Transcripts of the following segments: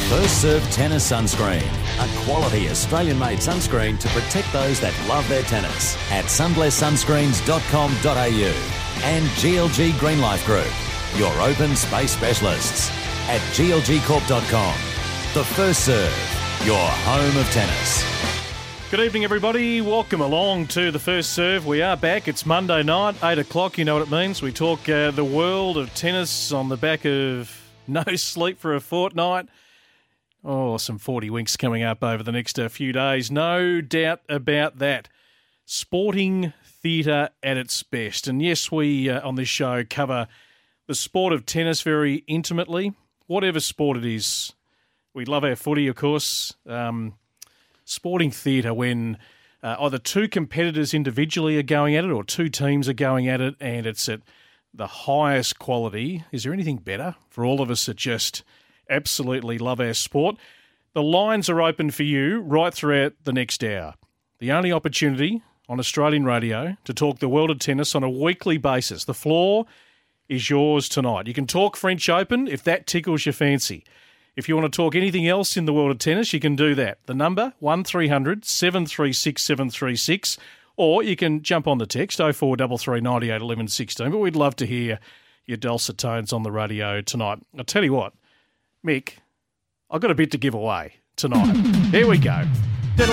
First Serve Tennis Sunscreen, a quality Australian-made sunscreen to protect those that love their tennis at sunblesssunscreens.com.au and GLG Green Life Group, your open space specialists at glgcorp.com. The First Serve, your home of tennis. Good evening, everybody. Welcome along to The First Serve. We are back. It's Monday night, 8 o'clock. You know what it means. We talk the world of tennis on the back of no sleep for a fortnight. Oh, some 40 winks coming up over the next few days. No doubt about that. Sporting theatre at its best. And yes, we on this show cover the sport of tennis very intimately, whatever sport it is. We love our footy, of course. Sporting theatre when either two competitors individually are going at it or two teams are going at it and it's at the highest quality. Is there anything better for all of us that just absolutely love our sport? The lines are open for you right throughout the next hour. The only opportunity on Australian radio to talk the world of tennis on a weekly basis. The floor is yours tonight. You can talk French Open if that tickles your fancy. If you want to talk anything else in the world of tennis, you can do that. The number, 1300 736 736, or you can jump on the text, 0433 98 11 16. But we'd love to hear your dulcet tones on the radio tonight. I'll tell you what, Mick, I've got a bit to give away tonight. Here we go. Got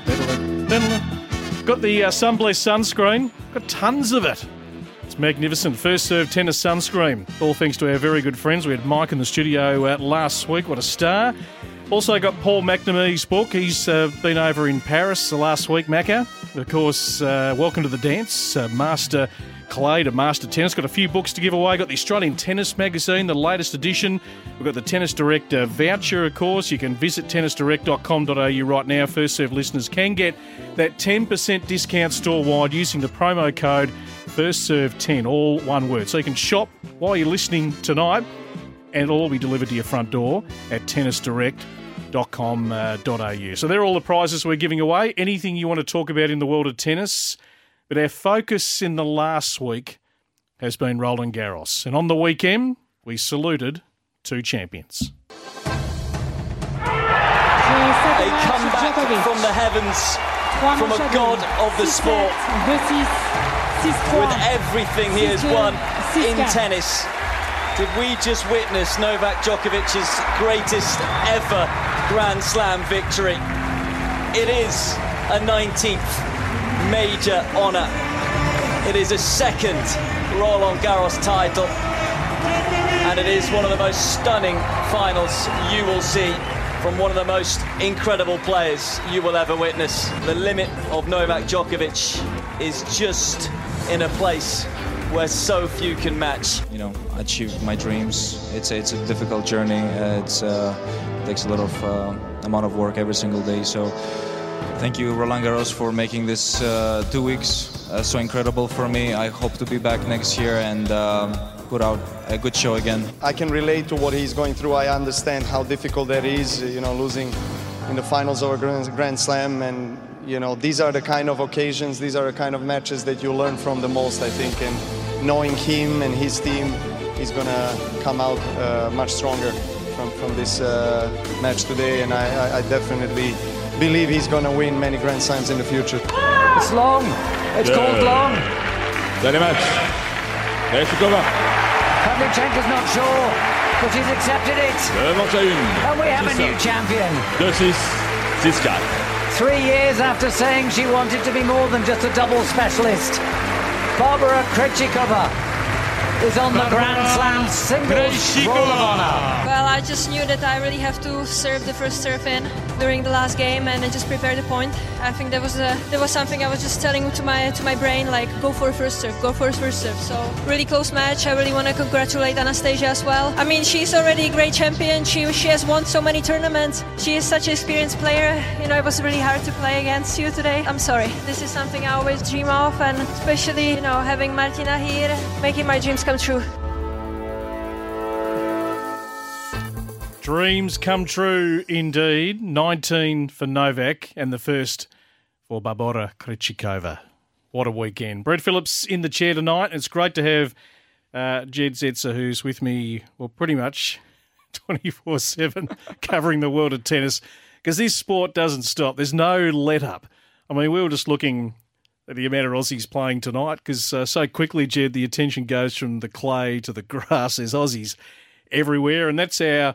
the Sunbless sunscreen. Got tons of it. It's magnificent. First Serve Tennis Sunscreen. All thanks to our very good friends. We had Mike in the studio last week. What a star. Also got Paul McNamee's book. He's been over in Paris the last week, Macca. Of course, Welcome to the Dance, Master Clay to Master Tennis. Got a few books to give away. Got the Australian Tennis Magazine, the latest edition. We've got the Tennis Direct voucher, of course. You can visit tennisdirect.com.au right now. First Serve listeners can get that 10% discount store-wide using the promo code FirstServe10, all one word. So you can shop while you're listening tonight and it'll all be delivered to your front door at tennisdirect.com.au. So they're all the prizes we're giving away. Anything you want to talk about in the world of tennis. But our focus in the last week has been Roland Garros. And on the weekend, we saluted two champions. A comeback from the heavens, from a god of the sport, with everything he has won in tennis. Did we just witness Novak Djokovic's greatest ever Grand Slam victory? It is a 19th major honour. It is a second Roland Garros title, and it is one of the most stunning finals you will see from one of the most incredible players you will ever witness. The limit of Novak Djokovic is just in a place where so few can match. You know, achieve my dreams. It's a difficult journey. It takes a lot of amount of work every single day. So thank you, Roland Garros, for making this 2 weeks so incredible for me. I hope to be back next year and put out a good show again. I can relate to what he's going through. I understand how difficult that is, you know, losing in the finals of a Grand Slam. And, you know, these are the kind of occasions, these are the kind of matches that you learn from the most, I think. And knowing him and his team, he's going to come out much stronger from this match today. And I definitely believe he's going to win many Grand Slams in the future. It's long. It's called long. Dernier match. Krejcikova. Pavlyuchenko's not sure, but he's accepted it. And we have a new champion. 2-6, 6-4. 3 years after saying she wanted to be more than just a double specialist, Barbara Krejcikova is on the Grand Slam singles roll of honor. Well, I just knew that I really have to serve the first serve in during the last game, and I just prepared the point. I think that was something I was just telling to my brain, like, go for a first serve, go for a first serve. So really close match. I really want to congratulate Anastasia as well. I mean, she's already a great champion. She has won so many tournaments. She is such an experienced player. You know, it was really hard to play against you today. I'm sorry. This is something I always dream of, and especially, you know, having Martina here, making my dreams come true. Dreams come true indeed. 19 for Novak and the first for Barbora Krejcikova. What a weekend. Brett Phillips in the chair tonight. It's great to have Jed Zetzer, who's with me, well, pretty much 24/7 covering the world of tennis because this sport doesn't stop. There's no let-up. I mean, we were just looking at the amount of Aussies playing tonight because so quickly, Jed, the attention goes from the clay to the grass. There's Aussies everywhere, and that's our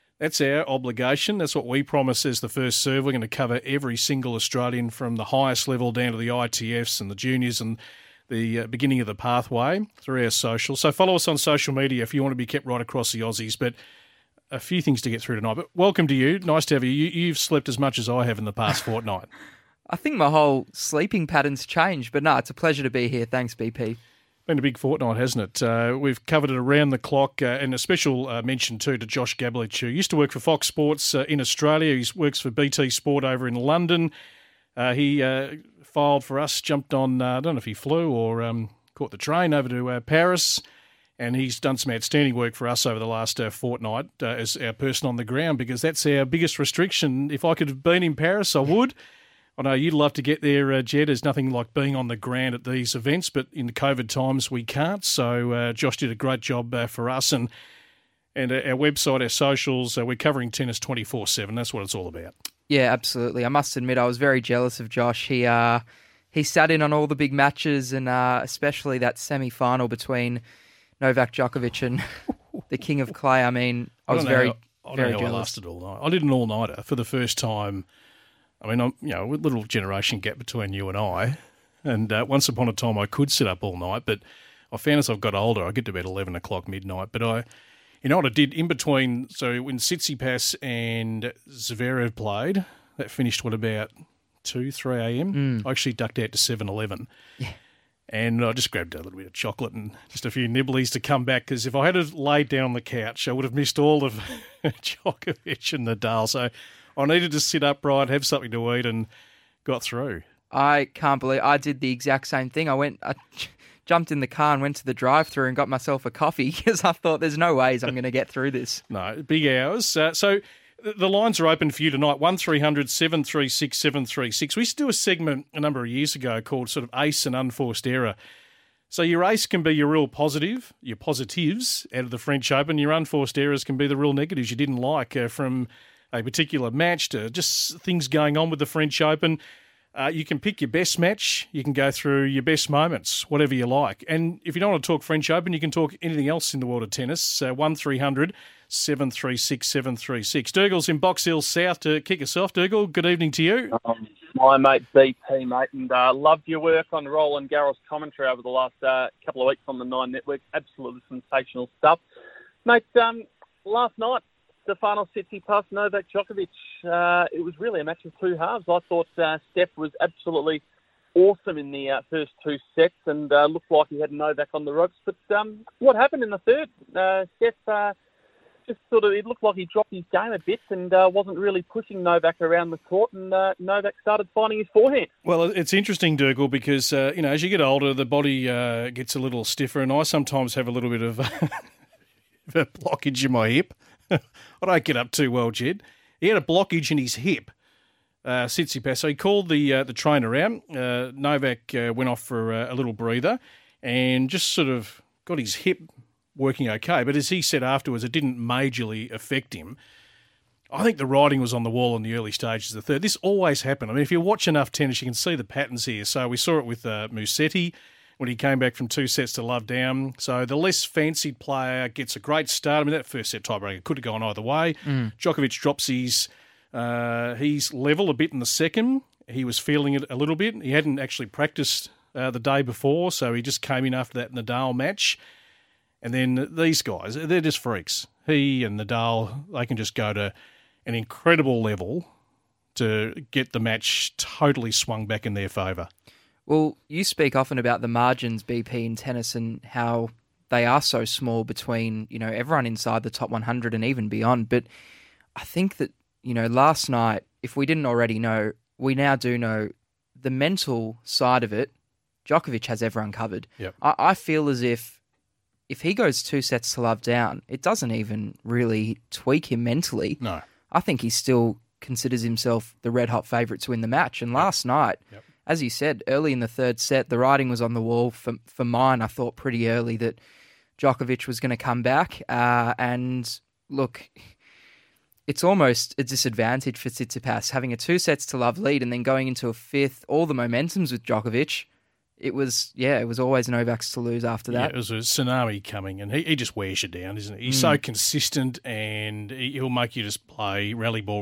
obligation. That's what we promise as the First Serve. We're going to cover every single Australian from the highest level down to the ITFs and the juniors and the beginning of the pathway through our social. So follow us on social media if you want to be kept right across the Aussies. But a few things to get through tonight. But welcome to you. Nice to have you. You've slept as much as I have in the past fortnight. I think my whole sleeping pattern's changed. But no, it's a pleasure to be here. Thanks, BP. Been a big fortnight, hasn't it? We've covered it around the clock, and a special mention too to Josh Gabelich, who used to work for Fox Sports in Australia. He works for BT Sport over in London. He filed for us, jumped on, I don't know if he flew or caught the train over to Paris, and he's done some outstanding work for us over the last fortnight as our person on the ground, because that's our biggest restriction. If I could have been in Paris, I would. I know you'd love to get there, Jed. There's nothing like being on the ground at these events, but in the COVID times we can't. So Josh did a great job for us, and our website, our socials, we're covering tennis 24/7. That's what it's all about. Yeah, absolutely. I must admit I was very jealous of Josh. He sat in on all the big matches, and especially that semi-final between Novak Djokovic and the King of Clay. I mean, I was very jealous. I lasted all night. I did an all-nighter for the first time. I mean, with a little generation gap between you and I, and once upon a time I could sit up all night, but I found as I've got older, I get to about 11 o'clock midnight. But you know what I did in between? So when Tsitsipas and Zverev played, that finished about 2, 3 a.m. I actually ducked out to 7-Eleven. Yeah. And I just grabbed a little bit of chocolate and just a few nibblies to come back, because if I had laid down on the couch, I would have missed all of Djokovic and Nadal. So I needed to sit upright, have something to eat, and got through. I can't believe I did the exact same thing. I jumped in the car and went to the drive-thru and got myself a coffee because I thought there's no ways I'm going to get through this. No, big hours. So the lines are open for you tonight, 1300 736 736. We used to do a segment a number of years ago called sort of Ace and Unforced Error. So your ace can be your real positive, your positives out of the French Open. Your unforced errors can be the real negatives you didn't like from a particular match to just things going on with the French Open. You can pick your best match. You can go through your best moments, whatever you like. And if you don't want to talk French Open, you can talk anything else in the world of tennis. 1300 736 736. Dougal's in Box Hill South to kick us off. Dougal, good evening to you. My mate BP, mate, and loved your work on Roland Garros commentary over the last couple of weeks on the Nine Network. Absolutely sensational stuff. Mate, last night, Stefanos Tsitsipas, Novak Djokovic. It was really a match of two halves. I thought Steph was absolutely awesome in the first two sets and looked like he had Novak on the ropes. But what happened in the third? Steph just sort of, it looked like he dropped his game a bit and wasn't really pushing Novak around the court, and Novak started finding his forehand. Well, it's interesting, Dougal, because as you get older, the body gets a little stiffer, and I sometimes have a little bit of a blockage in my hip. I don't get up too well, Jed. He had a blockage in his hip, Tsitsipas. So he called the trainer out. Novak went off for a little breather and just sort of got his hip working okay. But as he said afterwards, it didn't majorly affect him. I think the writing was on the wall in the early stages of the third. This always happened. I mean, if you watch enough tennis, you can see the patterns here. So we saw it with Musetti when he came back from 2 sets to love down. So the less fancied player gets a great start. I mean, that first set tiebreaker could have gone either way. Djokovic drops his level a bit in the second. He was feeling it a little bit. He hadn't actually practiced the day before, so he just came in after that Nadal match. And then these guys, they're just freaks. He and Nadal, they can just go to an incredible level to get the match totally swung back in their favour. Well, you speak often about the margins, BP, in tennis and how they are so small between, everyone inside the top 100 and even beyond. But I think that, last night, if we didn't already know, we now do know the mental side of it. Djokovic has everyone covered. Yep. I feel as if he goes 2 sets to love down, it doesn't even really tweak him mentally. No. I think he still considers himself the red-hot favourite to win the match. And last night, as you said, early in the third set, the writing was on the wall. For mine, I thought pretty early that Djokovic was going to come back. And look, it's almost a disadvantage for Tsitsipas having a 2-sets-to-love lead and then going into a fifth, all the momentum's with Djokovic. It was always Novak's to lose after that. Yeah, it was a tsunami coming, and he just wears you down, isn't he? He's so consistent, and he'll make you just play rally ball,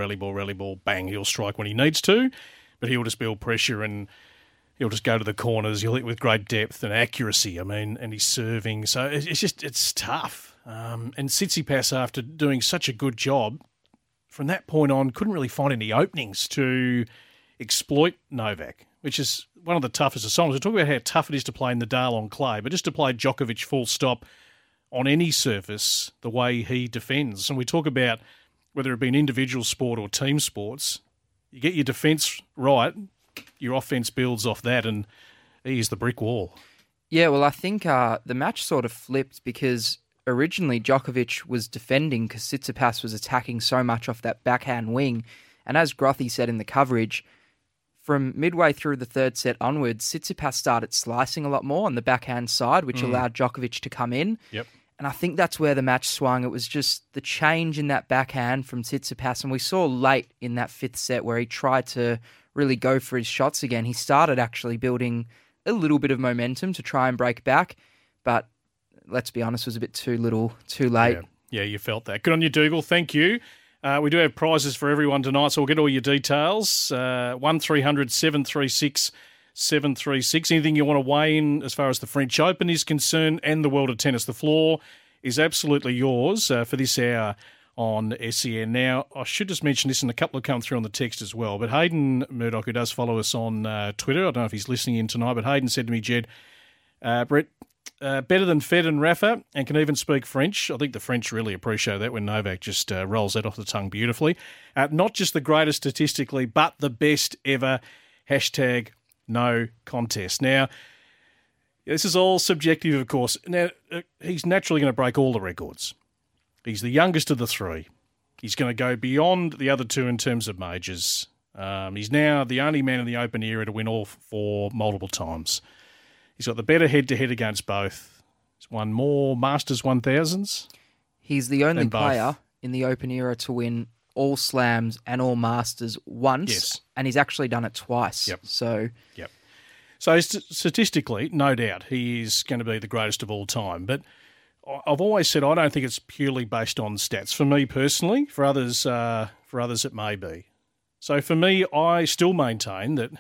bang. He'll strike when he needs to, but he'll just build pressure, and he'll just go to the corners. He'll hit with great depth and accuracy, and he's serving. So it's tough. And Tsitsipas, after doing such a good job, from that point on, couldn't really find any openings to exploit Novak, which is one of the toughest assignments. We talk about how tough it is to play in the Dale on clay, but just to play Djokovic full stop on any surface the way he defends. And we talk about whether it be an individual sport or team sports, you get your defence right, your offence builds off that, and he is the brick wall. Yeah, well, I think the match sort of flipped because originally Djokovic was defending because Tsitsipas was attacking so much off that backhand wing. And as Grothy said in the coverage, from midway through the third set onwards, Tsitsipas started slicing a lot more on the backhand side, which allowed Djokovic to come in. Yep. And I think that's where the match swung. It was just the change in that backhand from Tsitsipas. And we saw late in that fifth set where he tried to really go for his shots again. He started actually building a little bit of momentum to try and break back. But let's be honest, it was a bit too little, too late. Yeah, you felt that. Good on you, Dougal. Thank you. We do have prizes for everyone tonight, so we'll get all your details. 1300 736 736. Anything you want to weigh in as far as the French Open is concerned and the world of tennis. The floor is absolutely yours for this hour on SEN. Now, I should just mention this, and a couple have come through on the text as well, but Hayden Murdoch, who does follow us on Twitter, I don't know if he's listening in tonight, but Hayden said to me, Jed, Brett, better than Fed and Rafa, and can even speak French. I think the French really appreciate that when Novak just rolls that off the tongue beautifully. Not just the greatest statistically, but the best ever. Hashtag no contest. Now, this is all subjective, of course. Now, he's naturally going to break all the records. He's the youngest of the three. He's going to go beyond the other two in terms of majors. He's now the only man in the Open era to win all four multiple times. He's got the better head-to-head against both. He's won more Masters 1000s. He's the only player in the Open era to win all Slams and all Masters once, and he's actually done it twice. Yep. So statistically, no doubt, he is going to be the greatest of all time. But I've always said I don't think it's purely based on stats. For me personally, for others it may be. So for me, I still maintain that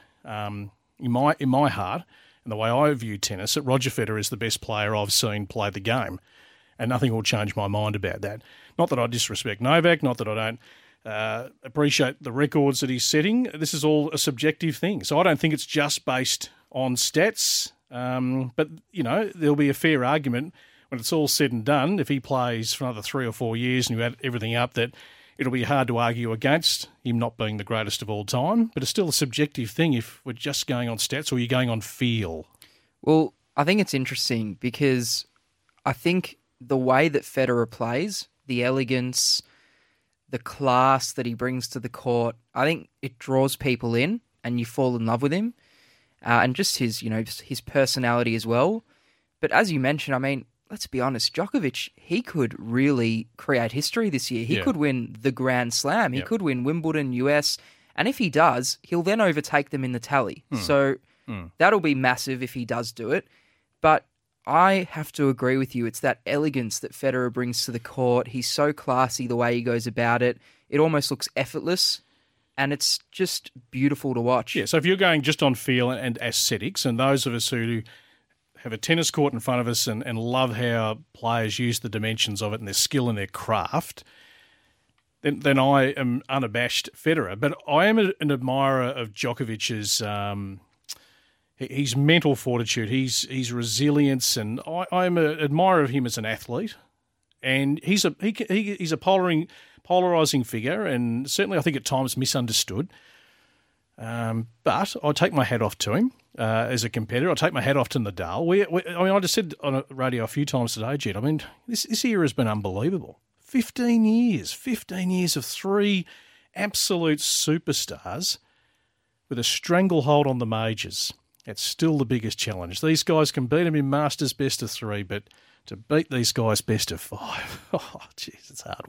in my heart, and the way I view tennis, that Roger Federer is the best player I've seen play the game. And nothing will change my mind about that. Not that I disrespect Novak, not that I don't appreciate the records that he's setting. This is all a subjective thing. So I don't think it's just based on stats. But, you know, there'll be a fair argument when it's all said and done, if he plays for another 3 or 4 years and you add everything up, that it'll be hard to argue against him not being the greatest of all time, but it's still a subjective thing if we're just going on stats or you're going on feel. Well, I think it's interesting because I think the way that Federer plays, the elegance, the class that he brings to the court, I think it draws people in and you fall in love with him. And just his personality as well. But as you mentioned, I mean, let's be honest, Djokovic, he could really create history this year. He could win the Grand Slam. He could win Wimbledon, US. And if he does, he'll then overtake them in the tally. So that'll be massive if he does do it. But I have to agree with you. It's that elegance that Federer brings to the court. He's so classy the way he goes about it. It almost looks effortless. And it's just beautiful to watch. Yeah, so if you're going just on feel and aesthetics, and those of us who have a tennis court in front of us and love how players use the dimensions of it and their skill and their craft, then I am unabashed Federer. But I am an admirer of Djokovic's his mental fortitude, his resilience, and I am an admirer of him as an athlete. And he's a polarising figure, and certainly I think at times misunderstood. But I take my hat off to him as a competitor. I take my hat off to Nadal. I just said on a radio a few times today, Jed, I mean, this year has been unbelievable. 15 years of three absolute superstars with a stranglehold on the majors. That's still the biggest challenge. These guys can beat them in Masters best of 3, but to beat these guys best of 5, oh, jeez, it's hard work.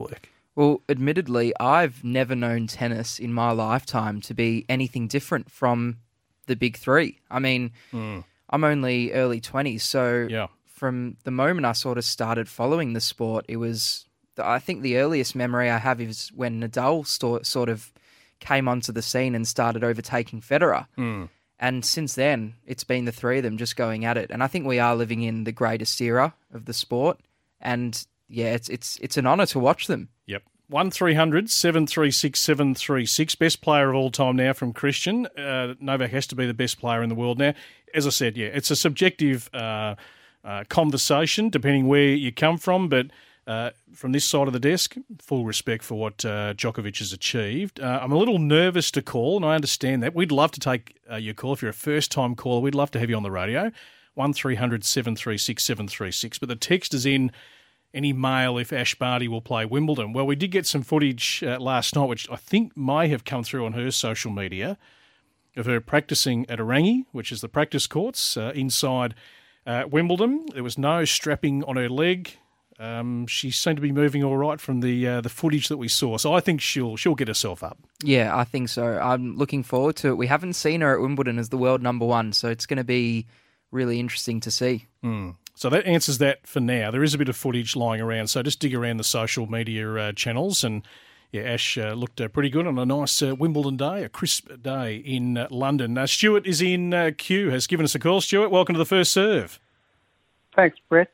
Well, admittedly, I've never known tennis in my lifetime to be anything different from the big three. I mean, I'm only early 20s, so from the moment I sort of started following the sport, it was, I think the earliest memory I have is when Nadal sort of came onto the scene and started overtaking Federer. And since then, it's been the three of them just going at it. And I think we are living in the greatest era of the sport. And yeah, it's an honour to watch them. Yep. 1300 736 736. Best player of all time now from Christian. Novak has to be the best player in the world now. As I said, yeah, it's a subjective conversation depending where you come from, but from this side of the desk, full respect for what Djokovic has achieved. I'm a little nervous to call, and I understand that. We'd love to take your call. If you're a first-time caller, we'd love to have you on the radio. 1300 736 736. But the text is in any mail if Ash Barty will play Wimbledon. Well, we did get some footage last night, which I think may have come through on her social media, of her practising at Orangi, which is the practice courts inside Wimbledon. There was no strapping on her leg. She seemed to be moving all right from the footage that we saw. So I think she'll get herself up. Yeah, I think so. I'm looking forward to it. We haven't seen her at Wimbledon as the world number one, so it's going to be really interesting to see. So that answers that for now. There is a bit of footage lying around, so just dig around the social media channels. And yeah, Ash looked pretty good on a nice Wimbledon day, a crisp day in London. Stuart is in queue, has given us a call. Stuart, welcome to the First Serve. Thanks, Brett.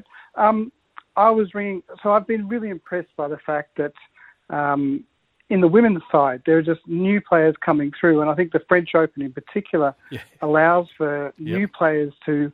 I was ringing, so I've been really impressed by the fact that in the women's side, there are just new players coming through, and I think the French Open in particular allows for new players to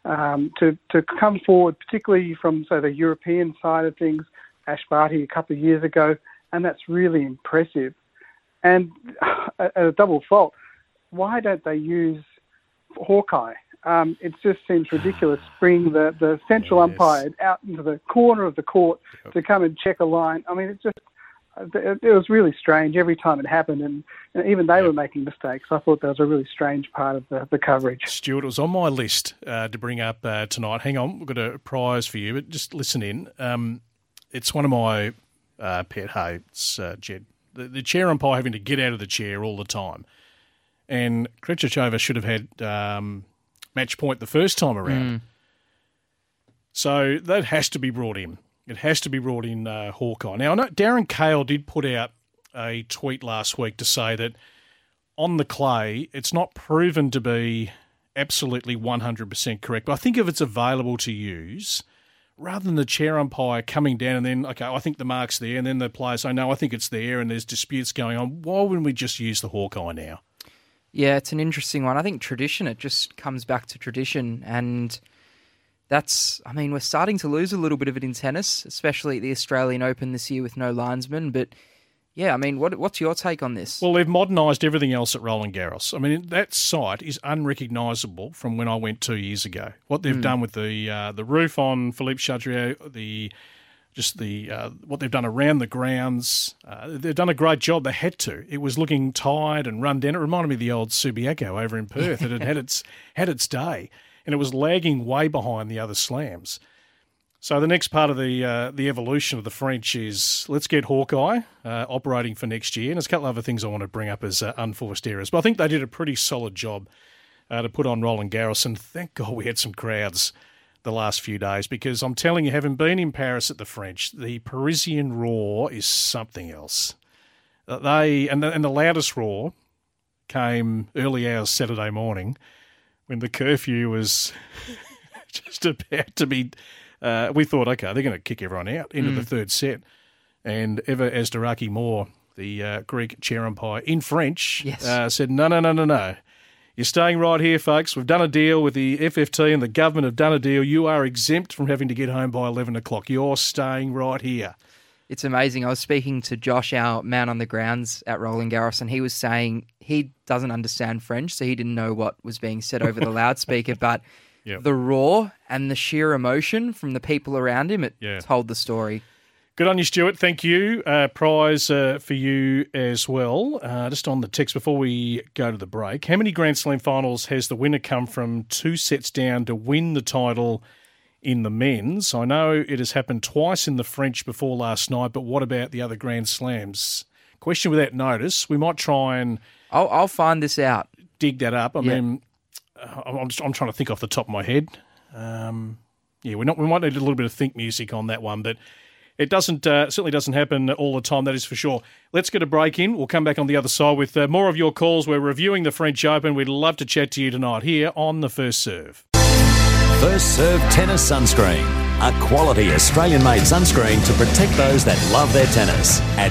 come forward, particularly from, say, the European side of things, Ash Barty a couple of years ago, and that's really impressive. And a double fault, why don't they use Hawkeye? It just seems ridiculous bringing the central umpire out into the corner of the court to come and check a line. I mean, it was really strange every time it happened, and even they were making mistakes. I thought that was a really strange part of the coverage. Stuart, it was on my list to bring up tonight. Hang on, we've got a prize for you, but just listen in. It's one of my pet hates, Jed. The chair umpire having to get out of the chair all the time. And Krejcikova should have had match point the first time around. So that has to be brought in. It has to be brought in, Hawkeye. Now, I know Darren Cahill did put out a tweet last week to say that on the clay, it's not proven to be absolutely 100% correct. But I think if it's available to use, rather than the chair umpire coming down and then, okay, I think the mark's there, and then the players say, no, I think it's there, and there's disputes going on, why wouldn't we just use the Hawkeye now? Yeah, it's an interesting one. I think tradition, it just comes back to tradition. And that's, I mean, we're starting to lose a little bit of it in tennis, especially at the Australian Open this year with no linesman. But yeah, I mean, what's your take on this? Well, they've modernised everything else at Roland Garros. I mean, that site is unrecognisable from when I went 2 years ago. What they've done with the roof on Philippe Chatrier, what they've done around the grounds, they've done a great job. They had to. It was looking tired and run down. It reminded me of the old Subiaco over in Perth. It had its day, and it was lagging way behind the other slams. So the next part of the evolution of the French is let's get Hawkeye operating for next year. And there's a couple of other things I want to bring up as unforced errors. But I think they did a pretty solid job to put on Roland Garros, and thank God we had some crowds the last few days, because I'm telling you, having been in Paris at the French, the Parisian roar is something else. The loudest roar came early hours Saturday morning when the curfew was just about to be. We thought, okay, they're going to kick everyone out into the third set, and Eva Asdaraki Moore, the Greek chair umpire in French, said, no. You're staying right here, folks. We've done a deal with the FFT and the government have done a deal. You are exempt from having to get home by 11 o'clock. You're staying right here. It's amazing. I was speaking to Josh, our man on the grounds at Roland Garros, and he was saying he doesn't understand French, so he didn't know what was being said over the loudspeaker, but the roar and the sheer emotion from the people around him, it told the story. Good on you, Stuart. Thank you. Prize for you as well. Just on the text before we go to the break, how many Grand Slam finals has the winner come from 2 sets down to win the title in the men's. I know it has happened twice in the French before last night, but what about the other Grand Slams? Question without notice. We might try and... I'll find this out. Dig that up. I mean, I'm trying to think off the top of my head. We might need a little bit of think music on that one, but it certainly doesn't happen all the time, that is for sure. Let's get a break in. We'll come back on the other side with more of your calls. We're reviewing the French Open. We'd love to chat to you tonight here on The First Serve. First Serve Tennis Sunscreen. A quality Australian-made sunscreen to protect those that love their tennis at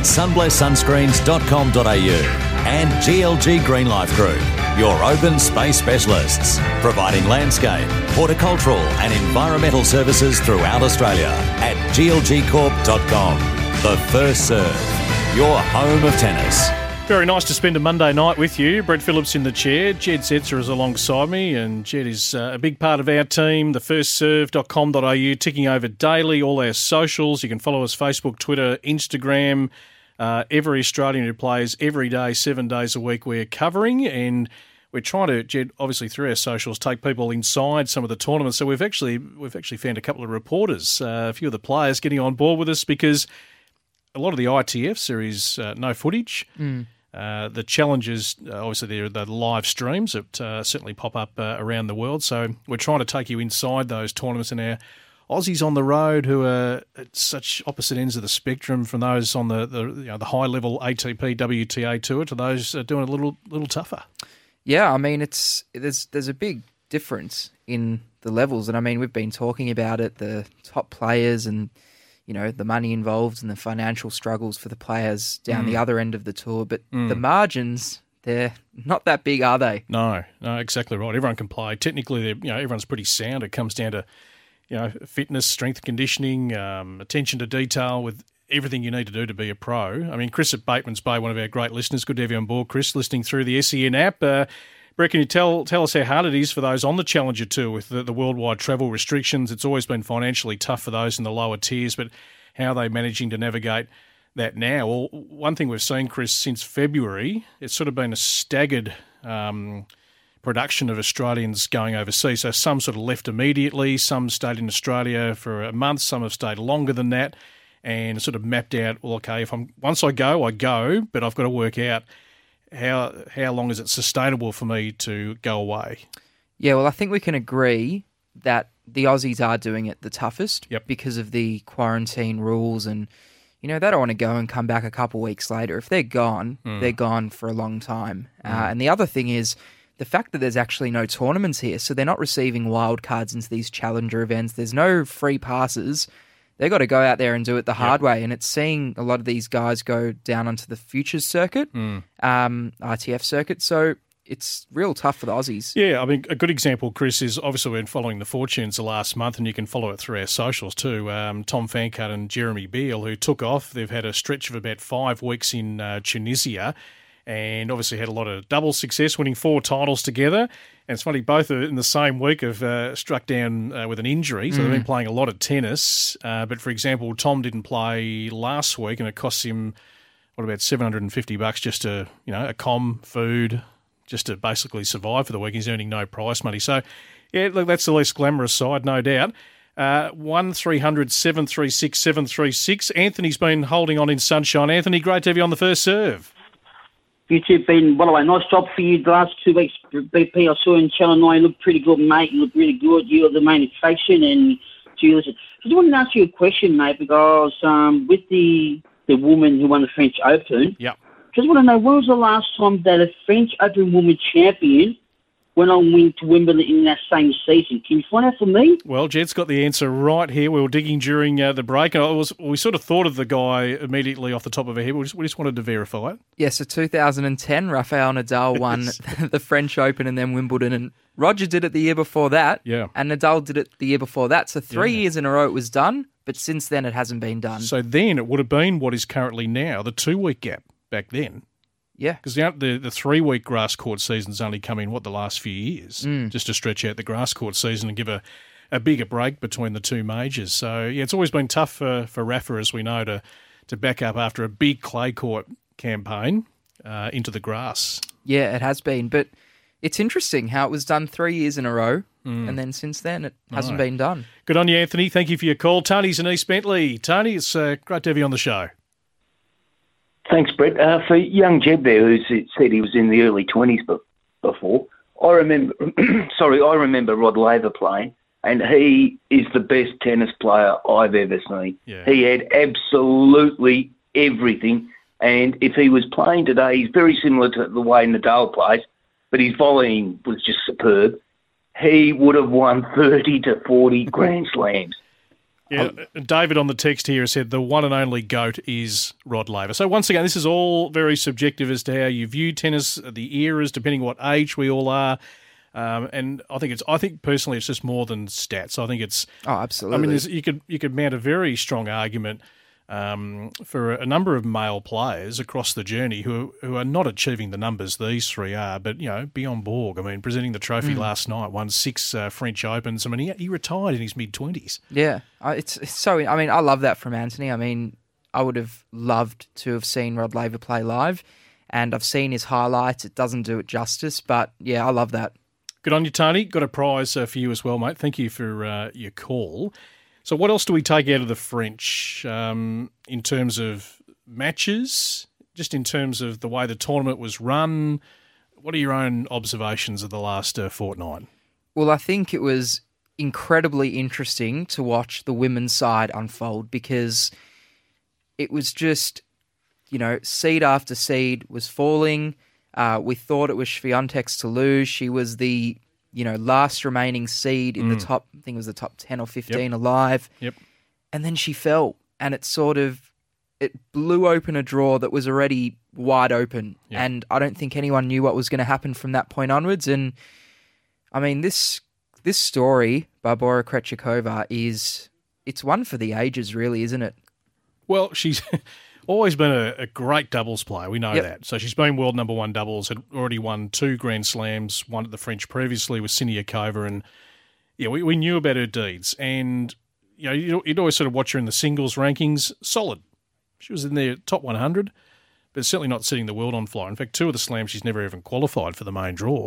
sunblesssunscreens.com.au and GLG Green Life Group, your open space specialists, providing landscape, horticultural and environmental services throughout Australia at glgcorp.com. The First Serve, your home of tennis. Very nice to spend a Monday night with you. Brett Phillips in the chair. Jed Setzer is alongside me, and Jed is a big part of our team, thefirstserve.com.au, ticking over daily, all our socials. You can follow us Facebook, Twitter, Instagram. Every Australian who plays every day, 7 days a week, we're covering, and we're trying to, Jed, obviously through our socials, take people inside some of the tournaments. So we've actually found a couple of reporters, a few of the players getting on board with us, because a lot of the ITFs there is no footage. The challenges, obviously, they're the live streams that certainly pop up around the world. So we're trying to take you inside those tournaments, and our Aussies on the road who are at such opposite ends of the spectrum, from those on the high level ATP WTA tour to those doing it a little tougher. Yeah, I mean there's a big difference in the levels, and I mean we've been talking about it, the top players and the money involved and the financial struggles for the players down the other end of the tour. But the margins, they're not that big, are they? No, exactly right. Everyone can play. Technically, everyone's pretty sound. It comes down to, fitness, strength conditioning, attention to detail with everything you need to do to be a pro. I mean, Chris at Bateman's Bay, one of our great listeners. Good to have you on board, Chris, listening through the SEN app. Brett, can you tell us how hard it is for those on the Challenger Tour with the worldwide travel restrictions? It's always been financially tough for those in the lower tiers, but how are they managing to navigate that now? Well, one thing we've seen, Chris, since February, it's sort of been a staggered production of Australians going overseas. So some sort of left immediately, some stayed in Australia for a month, some have stayed longer than that, and sort of mapped out, well, okay, once I go, but I've got to work out how long is it sustainable for me to go away? Yeah, well, I think we can agree that the Aussies are doing it the toughest because of the quarantine rules, and they don't want to go and come back a couple of weeks later. If they're gone, they're gone for a long time. And the other thing is the fact that there's actually no tournaments here, so they're not receiving wild cards into these challenger events. There's no free passes. They've got to go out there and do it the hard way, and it's seeing a lot of these guys go down onto the Futures circuit, ITF circuit, so it's real tough for the Aussies. Yeah, I mean, a good example, Chris, is obviously we've been following the fortunes the last month, and you can follow it through our socials too. Tom Fancutt and Jeremy Beale, who took off, they've had a stretch of about 5 weeks in Tunisia, and obviously had a lot of double success, winning 4 titles together. And it's funny, both in the same week have struck down with an injury, so they've been playing a lot of tennis. But, for example, Tom didn't play last week, and it cost him, about $750 just to, food, just to basically survive for the week. He's earning no prize money. So, yeah, look, that's the least glamorous side, no doubt. 1300 736 736. Anthony's been holding on in sunshine. Anthony, great to have you on the First Serve. You two have been, by the way, nice job for you the last 2 weeks. BP, I saw in Channel 9, you looked pretty good, mate. You looked really good. You were the main attraction. And I just wanted to ask you a question, mate, because with the woman who won the French Open, just want to know, when was the last time that a French Open woman champion went on win to Wimbledon in that same season? Can you find out for me? Well, Jed's got the answer right here. We were digging during the break, and we sort of thought of the guy immediately off the top of our head. We just wanted to verify it. Yeah, so 2010, Rafael Nadal won the French Open and then Wimbledon, and Roger did it the year before that, and Nadal did it the year before that. So 3 years in a row it was done, but since then it hasn't been done. So then it would have been what is currently now the 2-week gap back then. Yeah. Because the 3-week grass court season's only come in, the last few years, just to stretch out the grass court season and give a bigger break between the two majors. So, yeah, it's always been tough for Rafa, as we know, to back up after a big clay court campaign into the grass. Yeah, it has been. But It's interesting how it was done 3 years in a row, and then since then it hasn't Right. been done. Good on you, Anthony. Thank you for your call. Tony's in East Bentley. Tony, it's great to have you on the show. Thanks, Brett. For young Jeb there, who said he was in the early 20s before, I remember Rod Laver playing, and he is the best tennis player I've ever seen. Yeah. He had absolutely everything, and if he was playing today, he's very similar to the way Nadal plays, but his volleying was just superb. He would have won 30 to 40 Grand Slams. Yeah, David on the text here said the one and only GOAT is Rod Laver. So once again, this is all very subjective as to how you view tennis, the eras, depending what age we all are. And I think personally it's just more than stats. I think it's absolutely. I mean, you could mount a very strong argument for a number of male players across the journey who are not achieving the numbers these three are, but Bjorn Borg, I mean, presenting the trophy last night, won 6 French Opens. I mean, he retired in his mid-20s. Yeah, it's so. I mean, I love that from Anthony. I mean, I would have loved to have seen Rod Laver play live, and I've seen his highlights. It doesn't do it justice, but yeah, I love that. Good on you, Tony. Got a prize for you as well, mate. Thank you for your call. So what else do we take out of the French in terms of matches, just in terms of the way the tournament was run? What are your own observations of the last fortnight? Well, I think it was incredibly interesting to watch the women's side unfold because it was just, seed after seed was falling. We thought it was Swiatek's to lose. She was the last remaining seed in the top, I think it was the top 10 or 15 alive. Yep. And then she fell, and it blew open a draw that was already wide open. Yep. And I don't think anyone knew what was going to happen from that point onwards. And I mean, this story, Barbora Krejcikova, it's one for the ages, really, isn't it? Well, she's always been a great doubles player. We know that. So she's been world number one doubles, had already won 2 Grand Slams, one at the French previously with Siniakova. And, we knew about her deeds. And, you'd always sort of watch her in the singles rankings. Solid. She was in their top 100, but certainly not setting the world on fire. In fact, 2 of the slams she's never even qualified for the main draw.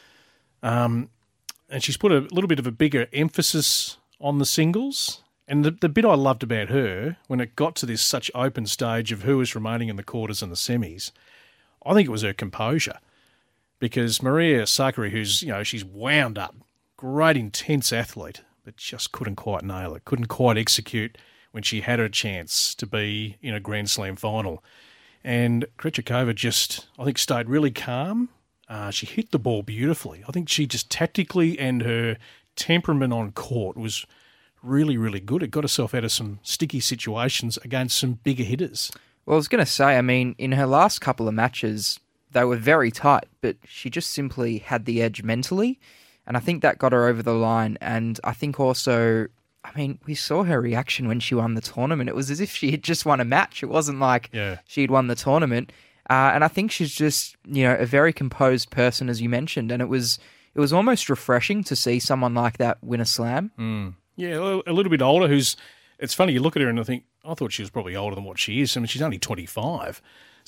And she's put a little bit of a bigger emphasis on the singles. And the bit I loved about her, when it got to this such open stage of who was remaining in the quarters and the semis, I think it was her composure. Because Maria Sakkari, who's, she's wound up, great intense athlete, but just couldn't quite nail it, couldn't quite execute when she had her chance to be in a Grand Slam final. And Krejcikova just, I think, stayed really calm. She hit the ball beautifully. I think she just tactically and her temperament on court was really, really good. It got herself out of some sticky situations against some bigger hitters. Well, I was going to say, I mean, in her last couple of matches, they were very tight, but she just simply had the edge mentally, and I think that got her over the line. And I think also, I mean, we saw her reaction when she won the tournament. It was as if she had just won a match. It wasn't like she had won the tournament. And I think she's just, a very composed person, as you mentioned, and it was almost refreshing to see someone like that win a slam. Yeah, a little bit older. It's funny, you look at her and I think, I thought she was probably older than what she is. I mean, she's only 25.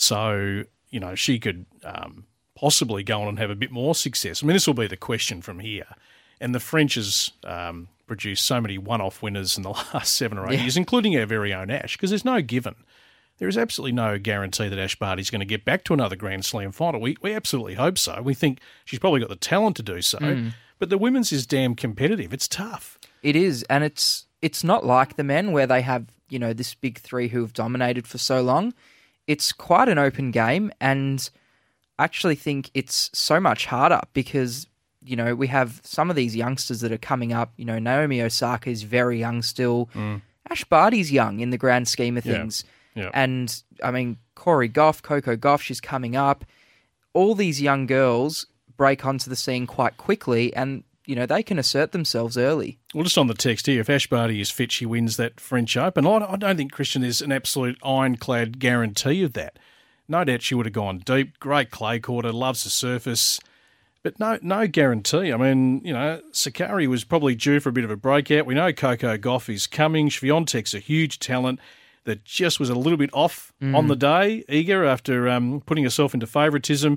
So, she could possibly go on and have a bit more success. I mean, this will be the question from here. And the French has produced so many one-off winners in the last 7 or 8 years, including our very own Ash, because there's no given. There is absolutely no guarantee that Ash Barty's going to get back to another Grand Slam final. We absolutely hope so. We think she's probably got the talent to do so. But the women's is damn competitive. It's tough. It is, and it's not like the men where they have, this big three who have dominated for so long. It's quite an open game, and I actually think it's so much harder because, we have some of these youngsters that are coming up. Naomi Osaka is very young still. Ash Barty's young in the grand scheme of things. Yeah. And, I mean, Corey Goff, Coco Goff, she's coming up. All these young girls break onto the scene quite quickly, and they can assert themselves early. Well, just on the text here, if Ash Barty is fit, she wins that French Open. I don't think, Christian, there's an absolute ironclad guarantee of that. No doubt she would have gone deep. Great clay court, loves the surface. But no guarantee. I mean, Sakkari was probably due for a bit of a breakout. We know Coco Goff is coming. Swiatek's a huge talent that just was a little bit off on the day, eager after putting herself into favouritism.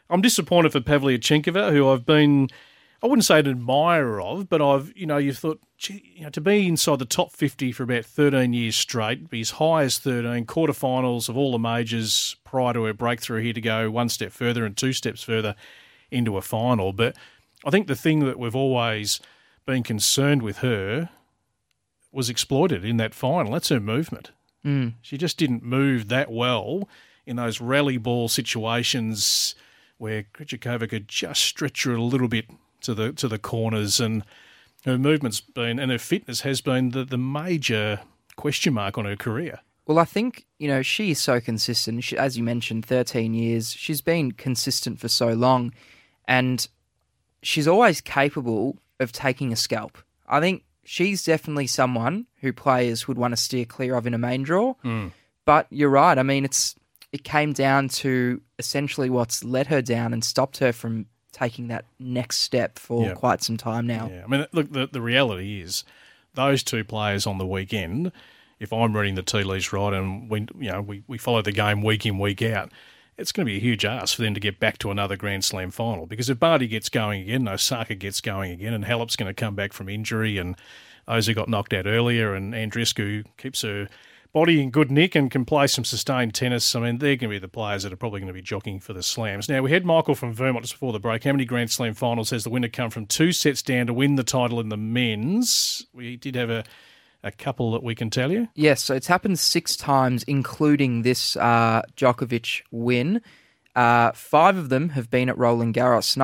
I'm disappointed for Pavlyuchenkova, who I've been, I wouldn't say an admirer of, but you thought, gee, to be inside the top 50 for about 13 years straight, be as high as 13, quarterfinals of all the majors prior to her breakthrough here to go one step further and two steps further into a final. But I think the thing that we've always been concerned with her was exploited in that final. That's her movement. She just didn't move that well in those rally ball situations where Krejcikova could just stretch her a little bit to the corners, and her movement's been, and her fitness has been the major question mark on her career. Well, I think, she is so consistent. As you mentioned, 13 years. She's been consistent for so long, and she's always capable of taking a scalp. I think she's definitely someone who players would want to steer clear of in a main draw. But you're right. I mean, it came down to essentially what's let her down and stopped her from taking that next step for quite some time now. Yeah. I mean, look, the reality is those two players on the weekend, if I'm reading the tea leaves right and we follow the game week in, week out, it's going to be a huge ask for them to get back to another Grand Slam final, because if Barty gets going again, Osaka gets going again, and Halep's going to come back from injury, and those who got knocked out earlier, and Andreescu keeps her body in good nick and can play some sustained tennis. I mean, they're going to be the players that are probably going to be jockeying for the slams. Now, we had Michael from Vermont just before the break. How many Grand Slam finals has the winner come from 2 sets down to win the title in the men's? We did have a couple that we can tell you. Yes, so it's happened 6 times, including this Djokovic win. 5 of them have been at Roland Garros.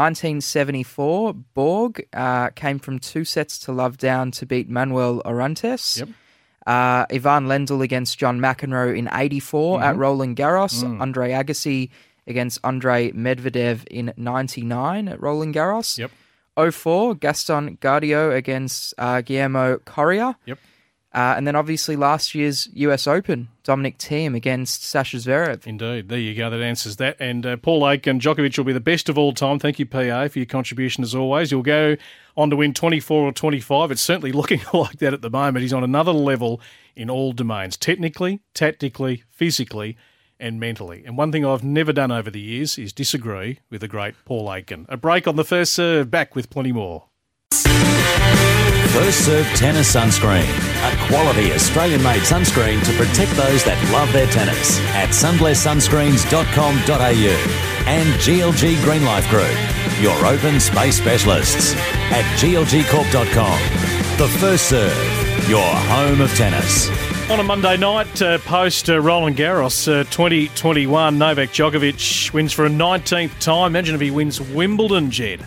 1974, Borg came from 2 sets to love down to beat Manuel Orantes. Yep. Ivan Lendl against John McEnroe in 84 at Roland Garros. Andre Agassi against Andre Medvedev in 99 at Roland Garros. Yep. 04, Gaston Gaudio against Guillermo Correa. Yep. And then obviously last year's US Open, Dominic Thiem against Sasha Zverev. Indeed. There you go. That answers that. And Paul Aiken, Djokovic will be the best of all time. Thank you, PA, for your contribution as always. You'll go on to win 24 or 25. It's certainly looking like that at the moment. He's on another level in all domains, technically, tactically, physically, and mentally. And one thing I've never done over the years is disagree with the great Paul Aiken. A break on the first serve. Back with plenty more. First Serve Tennis Sunscreen. A quality Australian-made sunscreen to protect those that love their tennis at sunblesssunscreens.com.au and GLG Green Life Group, your open space specialists at glgcorp.com. The First Serve, your home of tennis. On a Monday night, post Roland Garros 2021, Novak Djokovic wins for a 19th time. Imagine if he wins Wimbledon, Jed.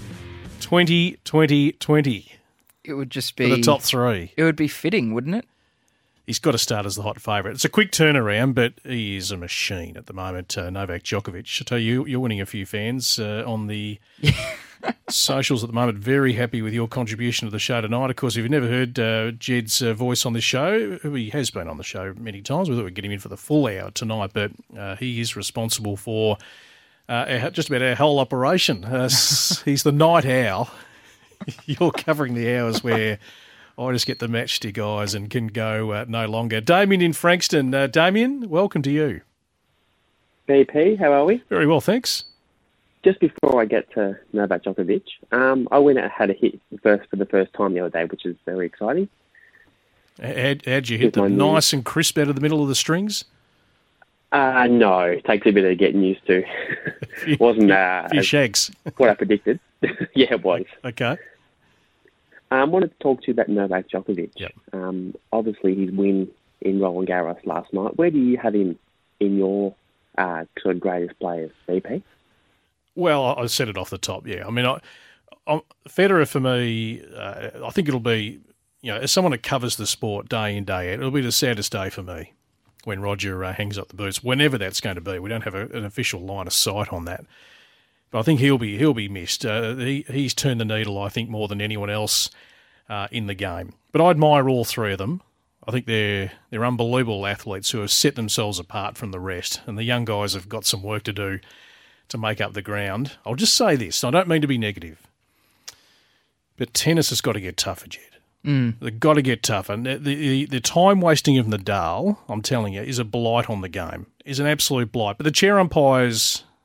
2020. It would just be... For the top 3. It would be fitting, wouldn't it? He's got to start as the hot favourite. It's a quick turnaround, but he is a machine at the moment, Novak Djokovic. I tell you, you're winning a few fans on the socials at the moment. Very happy with your contribution to the show tonight. Of course, if you've never heard Jed's voice on this show, he has been on the show many times. We thought we'd get him in for the full hour tonight, but he is responsible for just about our whole operation. He's the night owl. You're covering the hours where I just get the matchstick eyes and can go no longer. Damien in Frankston. Damien, welcome to you. BP, how are we? Very well, thanks. Just before I get to Novak Djokovic, I went out and had a hit for the first time the other day, which is very exciting. How'd you hit them? Nice and crisp out of the middle of the strings? No, it takes a bit of getting used to. It wasn't few shags. What I predicted. Yeah, it was. Okay. I wanted to talk to you about Novak Djokovic. Yep. Obviously, his win in Roland Garros last night. Where do you have him in your sort of greatest players, BP? Well, I said it off the top, yeah. I mean, Federer for me, I think it'll be, as someone that covers the sport day in, day out, it'll be the saddest day for me when Roger hangs up the boots, whenever that's going to be. We don't have an official line of sight on that. But I think he'll be missed. He's turned the needle, I think, more than anyone else in the game. But I admire all 3 of them. I think they're unbelievable athletes who have set themselves apart from the rest, and the young guys have got some work to do to make up the ground. I'll just say this. I don't mean to be negative, but tennis has got to get tougher, Jed. They've got to get tougher. The time wasting of Nadal, I'm telling you, is a blight on the game. Is an absolute blight. But the chair umpires,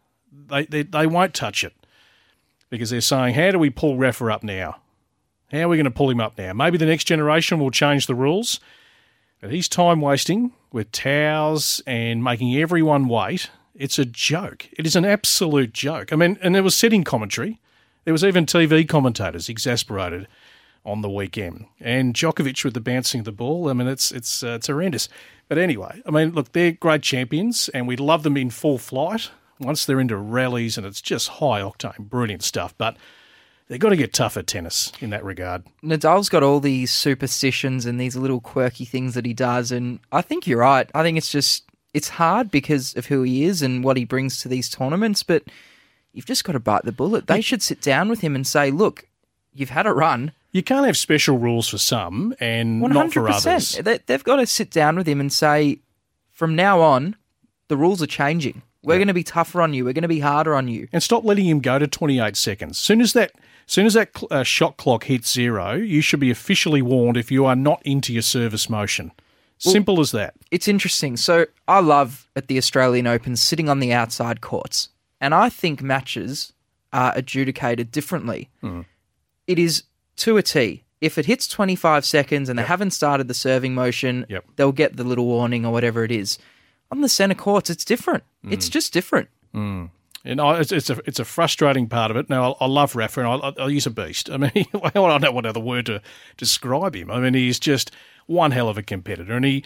they won't touch it because they're saying, how do we pull Rafa up now? How are we going to pull him up now? Maybe the next generation will change the rules. But he's time wasting with towels and making everyone wait. It's a joke. It is an absolute joke. I mean, and there was sitting commentary. There was even TV commentators exasperated on the weekend. And Djokovic with the bouncing of the ball. I mean, it's horrendous. But anyway, I mean, look, they're great champions, and we love them in full flight once they're into rallies, and it's just high octane, brilliant stuff. But they've got to get tougher tennis in that regard. Nadal's got all these superstitions and these little quirky things that he does, and I think you're right. I think it's hard because of who he is and what he brings to these tournaments, but you've just got to bite the bullet. They should sit down with him and say, look, you've had a run. You can't have special rules for some and 100%. Not for others. They've got to sit down with him and say, from now on, the rules are changing. We're going to be tougher on you. We're going to be harder on you. And stop letting him go to 28 seconds. Soon as that shot clock hits 0, you should be officially warned if you are not into your service motion. Simple as that. It's interesting. So I love at the Australian Open sitting on the outside courts, and I think matches are adjudicated differently. It is to a T. If it hits 25 seconds and they haven't started the serving motion, they'll get the little warning or whatever it is. On the centre courts, it's different. It's just different. And it's a frustrating part of it. Now, I love Rafa, and he's a beast. I mean, I don't know what other word to describe him. I mean, he's just one hell of a competitor. And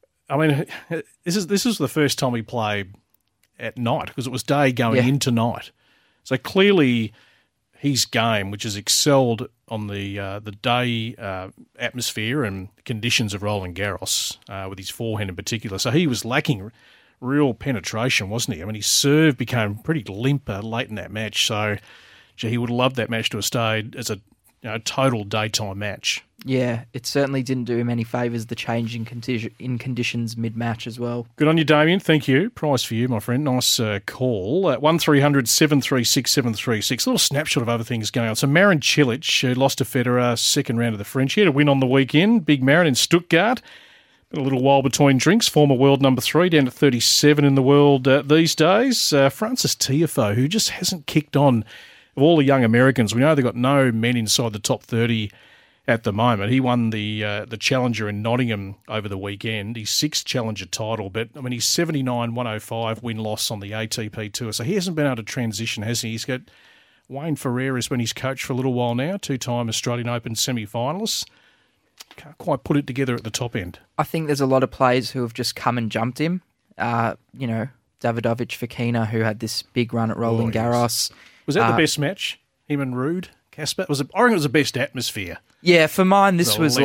this is the first time he played at night because it was day going into night. So clearly his game, which has excelled on the day atmosphere and conditions of Roland Garros, with his forehand in particular. So he was lacking real penetration, wasn't he? I mean, his serve became pretty limp late in that match. So, he would have loved that match to have stayed as a total daytime match. Yeah, it certainly didn't do him any favours, the change in conditions mid-match as well. Good on you, Damien. Thank you. Prize for you, my friend. Nice call. 1300 736 736. A little snapshot of other things going on. So Marin Cilic lost to Federer, second round of the French. He had a win on the weekend. Big Marin in Stuttgart. Been a little while between drinks. Former world number 3, down to 37 in the world these days. Francis Tiafoe, who just hasn't kicked on. Of all the young Americans, we know they've got no men inside the top 30 at the moment. He won the Challenger in Nottingham over the weekend, his 6th Challenger title. But, I mean, he's 79-105 win-loss on the ATP Tour. So he hasn't been able to transition, has he? He's got Wayne Ferreira has been his coach for a little while now, 2-time Australian Open semi-finalists. Can't quite put it together at the top end. I think there's a lot of players who have just come and jumped him. Davidovich Fokina, who had this big run at Roland Garros. Was that the best match? Him and Ruud, Casper? I reckon it was the best atmosphere. Yeah, for mine, it was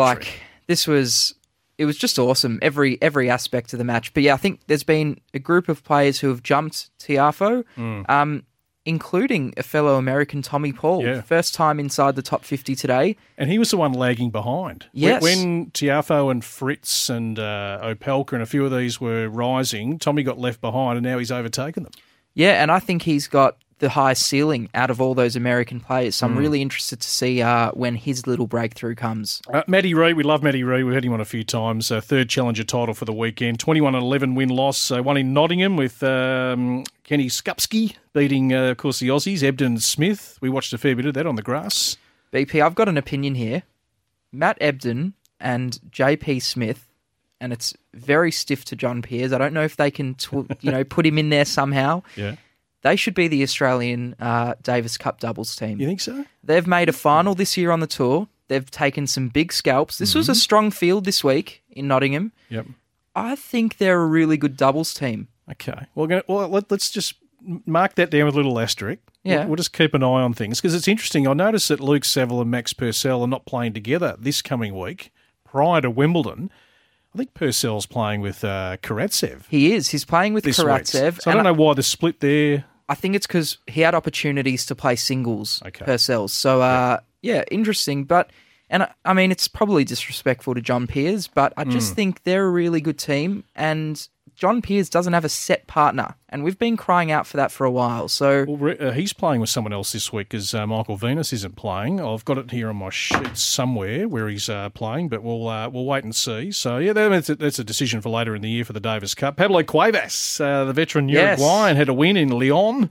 just awesome. Every aspect of the match. But yeah, I think there's been a group of players who have jumped Tiafoe, including a fellow American, Tommy Paul. Yeah. First time inside the top 50 today. And he was the one lagging behind. Yes. When Tiafoe and Fritz and Opelka and a few of these were rising, Tommy got left behind and now he's overtaken them. Yeah, and I think he's got the highest ceiling out of all those American players. So I'm really interested to see when his little breakthrough comes. Matty Reid, we love Matty Reid. We've had him on a few times. 3rd Challenger title for the weekend. 21-11 win-loss. One in Nottingham with Kenny Skupski beating, of course, the Aussies, Ebden Smith. We watched a fair bit of that on the grass. BP, I've got an opinion here. Matt Ebden and JP Smith, and it's very stiff to John Peers. I don't know if they can put him in there somehow. Yeah. They should be the Australian Davis Cup doubles team. You think so? They've made a final this year on the tour. They've taken some big scalps. This was a strong field this week in Nottingham. Yep. I think they're a really good doubles team. Okay. Let's just mark that down with a little asterisk. Yeah. We'll just keep an eye on things because it's interesting. I noticed that Luke Saville and Max Purcell are not playing together this coming week prior to Wimbledon. I think Purcell's playing with Karatsev. He is. He's playing with Karatsev. So I don't know why the split there. I think it's because he had opportunities to play singles, Purcell. So, interesting. But, and I mean, it's probably disrespectful to John Peers, but I just think they're a really good team. And John Peers doesn't have a set partner. And we've been crying out for that for a while. So he's playing with someone else this week because Michael Venus isn't playing. I've got it here on my sheet somewhere where he's playing, but we'll wait and see. So, yeah, that's a decision for later in the year for the Davis Cup. Pablo Cuevas, the veteran Uruguayan, had a win in Lyon.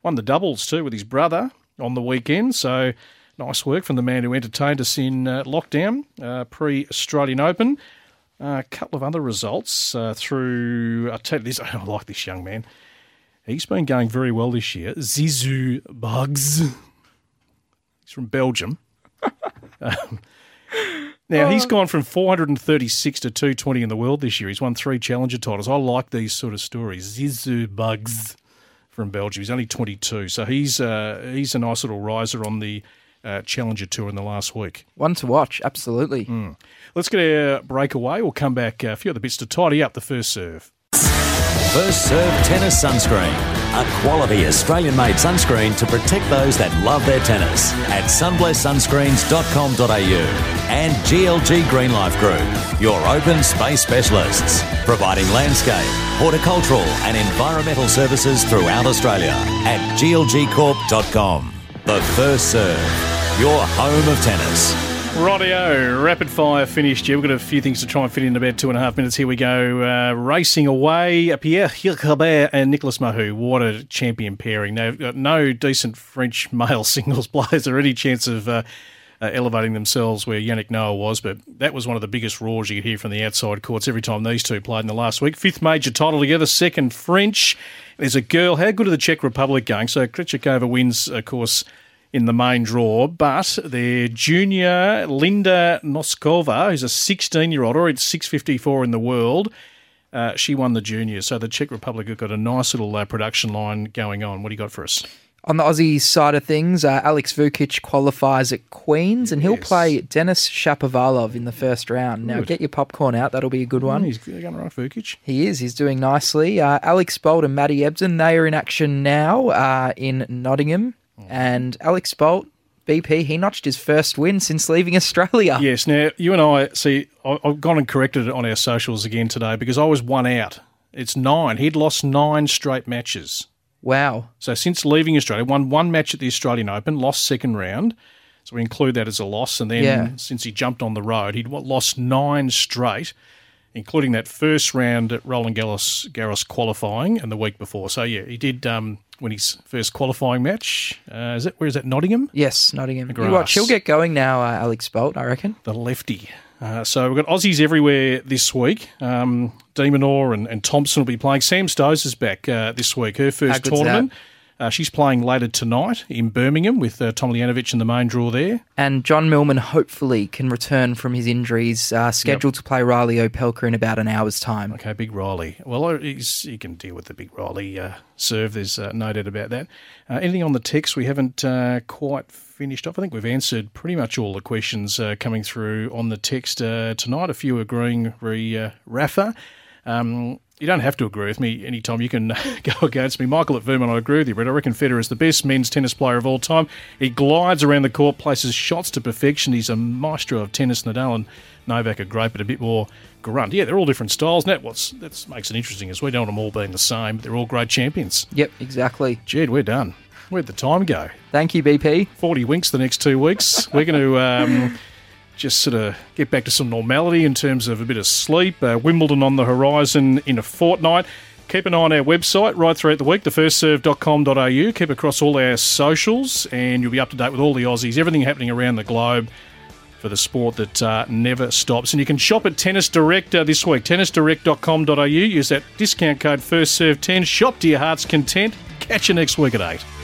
Won the doubles too with his brother on the weekend. So nice work from the man who entertained us in lockdown, pre-Australian Open. A couple of other results through... I'll tell you this, I like this young man. He's been going very well this year. Zizou Bugs. He's from Belgium. Now, he's gone from 436 to 220 in the world this year. He's won 3 challenger titles. I like these sort of stories. Zizou Bugs from Belgium. He's only 22, so he's a nice little riser on the Challenger Tour in the last week. One to watch, absolutely. Let's get our breakaway. We'll come back, a few other bits to tidy up the first serve. First Serve Tennis Sunscreen. A quality Australian-made sunscreen to protect those that love their tennis at sunblesssunscreens.com.au and GLG Green Life Group, your open space specialists, providing landscape, horticultural and environmental services throughout Australia at glgcorp.com. The First Serve, your home of tennis. Rightio, rapid fire finished. We've got a few things to try and fit in about 2.5 minutes. Here we go. Racing away, Pierre Hilchabert and Nicolas Mahut. What a champion pairing. They've got no decent French male singles players or any chance of elevating themselves where Yannick Noah was, but that was one of the biggest roars you could hear from the outside courts every time these two played in the last week. 5th major title together, 2nd French. There's a girl. How good are the Czech Republic going? So Krejcikova wins, of course, in the main draw, but their junior, Linda Noskova, who's a 16-year-old, already 654 in the world, she won the junior. So the Czech Republic have got a nice little production line going on. What do you got for us? On the Aussie side of things, Alex Vukic qualifies at Queen's, and he'll play Denis Shapovalov in the first round. Now, get your popcorn out. That'll be a good one. He's going right, Vukic. He is. He's doing nicely. Alex Bolt and Matty Ebden, they are in action now in Nottingham. And Alex Bolt, BP, he notched his first win since leaving Australia. Yes. Now, you and I, see, I've gone and corrected it on our socials again today because I was 1 out. It's 9. He'd lost 9 straight matches. Wow. So since leaving Australia, won 1 match at the Australian Open, lost second round. So we include that as a loss. And then since he jumped on the road, he'd lost 9 straight, including that first round at Roland Garros qualifying and the week before. So, yeah, he did win his first qualifying match. Where is that, Nottingham? Yes, Nottingham. You watch, he'll get going now, Alex Bolt, I reckon. The lefty. So we've got Aussies everywhere this week. De Minaur and Thompson will be playing. Sam Stowes is back this week, her first tournament. She's playing later tonight in Birmingham with Tomljanovic in the main draw there. And John Millman hopefully can return from his injuries, scheduled to play Riley Opelka in about an hour's time. Okay, big Riley. Well, he can deal with the big Riley serve. There's no doubt about that. Anything on the text we haven't quite finished off? I think we've answered pretty much all the questions coming through on the text tonight. A few agreeing Rafa. You don't have to agree with me anytime. You can go against me. Michael at Vermont, I agree with you, but I reckon Federer is the best men's tennis player of all time. He glides around the court, places shots to perfection. He's a maestro of tennis. Nadal and Novak are great, but a bit more grunt. Yeah, they're all different styles. That makes it interesting, as we don't want them all being the same, but they're all great champions. Yep, exactly. Jed, we're done. Where'd the time go? Thank you, BP. 40 winks the next 2 weeks. We're going to... just sort of get back to some normality in terms of a bit of sleep. Wimbledon on the horizon in a fortnight. Keep an eye on our website right throughout the week, thefirstserve.com.au. Keep across all our socials and you'll be up to date with all the Aussies, everything happening around the globe for the sport that never stops. And you can shop at Tennis Direct this week, tennisdirect.com.au. Use that discount code FIRSTSERVE10. Shop to your heart's content. Catch you next week at 8.